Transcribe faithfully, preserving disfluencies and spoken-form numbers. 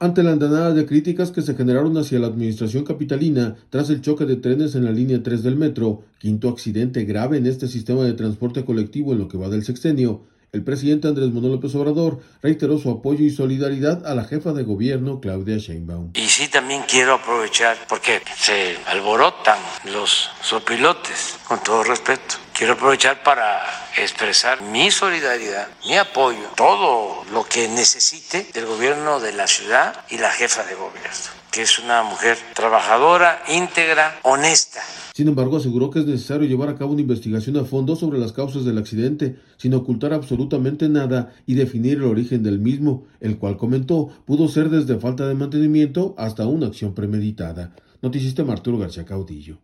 Ante la andanada de críticas que se generaron hacia la administración capitalina tras el choque de trenes en la línea tres del metro, quinto accidente grave en este sistema de transporte colectivo en lo que va del sexenio, el presidente Andrés Manuel López Obrador reiteró su apoyo y solidaridad a la jefa de gobierno, Claudia Sheinbaum. Y sí, también quiero aprovechar, porque se alborotan los sopilotes, con todo respeto. Quiero aprovechar para expresar mi solidaridad, mi apoyo, todo lo que necesite del gobierno de la ciudad y la jefa de gobierno, que es una mujer trabajadora, íntegra, honesta. Sin embargo, aseguró que es necesario llevar a cabo una investigación a fondo sobre las causas del accidente, sin ocultar absolutamente nada y definir el origen del mismo, el cual comentó pudo ser desde falta de mantenimiento hasta una acción premeditada. Noticista Arturo García Caudillo.